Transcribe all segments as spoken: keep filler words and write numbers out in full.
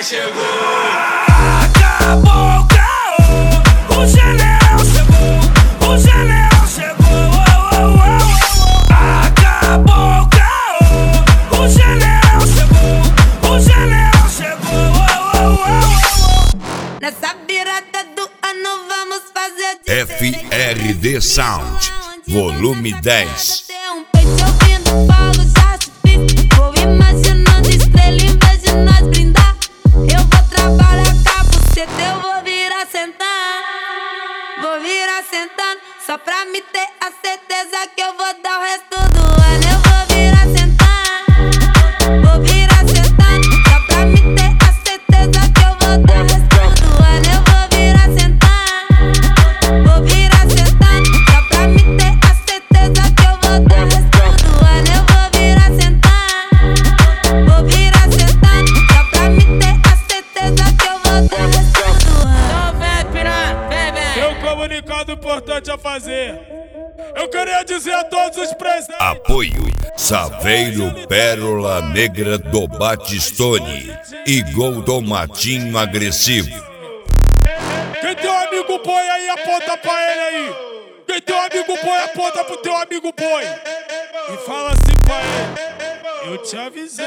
chegou. Acabou o caô, o general chegou, o general chegou. Oh, oh, oh, oh. Acabou o caô, o general chegou, o general chegou. Oh, oh, oh, oh. Nessa virada do ano vamos fazer F R D Sound, volume dez. Ter um peito ouvindo falo, já se fiz. Vou imaginando estrela em vez de nós brindar. Eu vou trabalhar com a buceta, eu vou virar sentar. Vou virar sentando, só pra me ter a certeza que eu vou dar o resto do ano. Eu vou virar sentar, vou virar sentando, só pra me ter a certeza que eu vou dar o resto do ano. Eu vou virar sentar, vou virar sentando, só pra me ter a certeza que eu vou dar o resto do ano. Eu vou virar sentar, vou virar sentando, só pra me ter a certeza que eu vou dar o resto do ano. Então vem, piranha, vem, vem. Tem um comunicado importante a fazer. Eu queria dizer a todos os presentes. Apoio Saveiro Pérola Negra do Batistone e Golden Matinho Agressivo. Quem tem um amigo boi aí, aponta pra ele aí. Quem tem um amigo boi, aponta pro teu amigo boi. E fala assim pra ele: eu te avisei.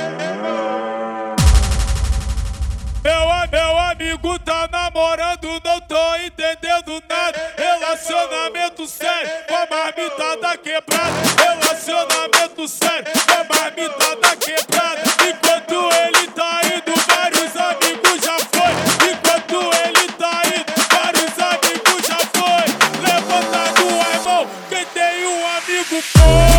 Meu, meu amigo tá namorando, não tô entendendo nada. Relacionamento sério, com a marmitada quebrada. Relacionamento sério, com a marmitada quebrada. Enquanto ele tá indo, vários amigos já foi. Enquanto ele tá indo, vários amigos já foi. Levanta a mão, quem tem um amigo foi.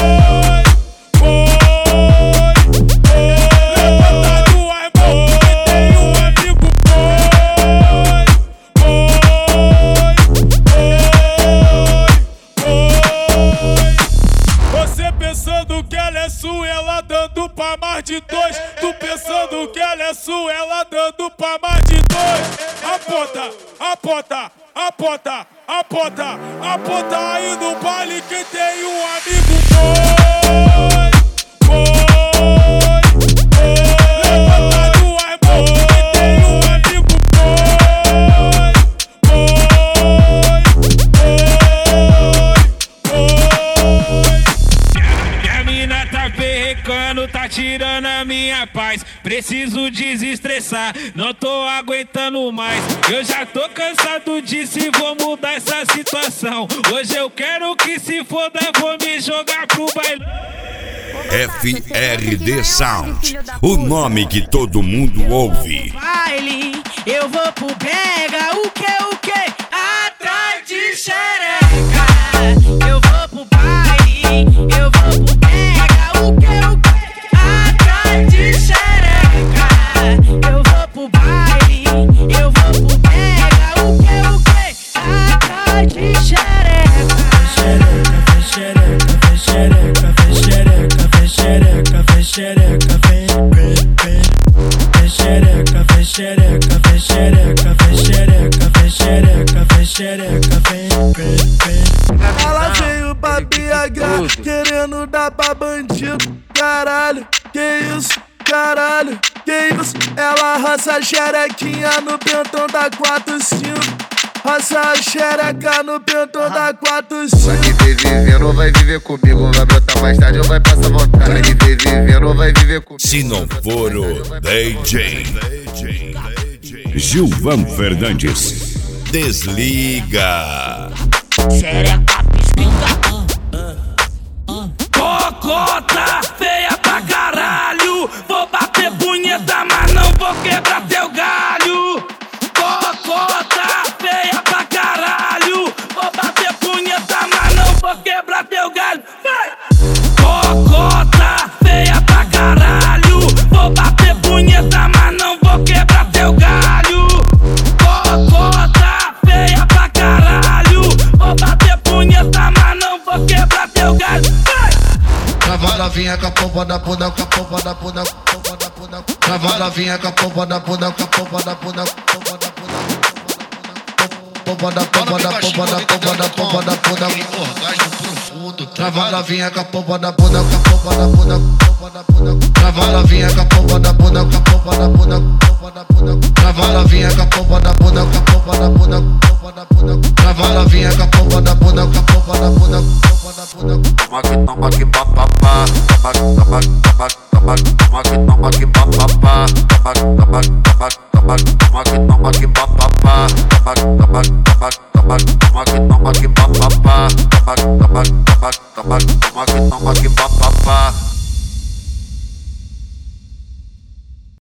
Pensando que ela é sua, ela dando pra mais de dois. Tu pensando que ela é sua, ela dando pra mais de dois. Aponta, aponta, aponta, aponta, aponta aí no baile quem tem um amigo boi, boi, boi. Levanta duas mãos quem tem um amigo boi, boi, boi, boi. Tá tirando a minha paz, preciso desestressar, não tô aguentando mais. Eu já tô cansado disso e vou mudar essa situação. Hoje eu quero que se foda, vou me jogar pro bailão. F R D Sound, o nome que todo mundo ouve. Baile, eu vou pro pega, o que, o que? Atrás de xereca. Eu vou pro baile, eu vou pro pega, o que, o que? Atrás de xereca. Eu vou pro baile, eu vou pro pega, o que, o que? Atrás de xereca. Xereca, xereca, xereca, xereca, xereca, vem, vem, vem. Xereca, xereca, xereca, xereca, xereca, xereca, vem, vem, vem. Ela veio pra B H querendo dar pra bandido. Caralho, que isso? Caralho, que isso? Ela roça a xerequinha no pentão da quatro cinco. Roça a xereca no pentão da quatro cinco. Vai viver vivendo ou vai viver comigo? Vai brotar mais tarde ou vai passar vontade? Vai viver vivendo ou vai viver comigo? Se não for o D J Gilvan Fernandes. Desliga. Xereca, pisquinha. Cocota feia pra caralho. Vou bater punheta, mas não vou quebrar teu galho. Cocota feia pra caralho. Vou bater punheta, mas não vou quebrar teu galho. Vai! Cocota feia pra caralho. Vou bater punheta, mas não vou quebrar teu galho. Cocota feia pra caralho. Vou bater punheta, mas não vou quebrar teu galho. Vai! Trava novinha com a pompa da bunda, com a pompa da bunda, com a pompa da bunda. Trava novinha com a pompa da bunda, com a pompa da bunda, com a pompa da bunda. Pompa da pompa da pompa da pompa da pompa da bunda. Orgasmo profundo. Trava novinha com a pompa da bunda, com a pompa da bunda, com a pompa da bunda. Trava novinha com a pompa da bunda, com a pompa da bunda, com a pompa toma que papapá. Toma, toma, toma, toma, toma que toma que papapá. Toma, toma, toma, toma, toma que toma que papapá. Toma, toma, toma, toma, toma que toma que papapá.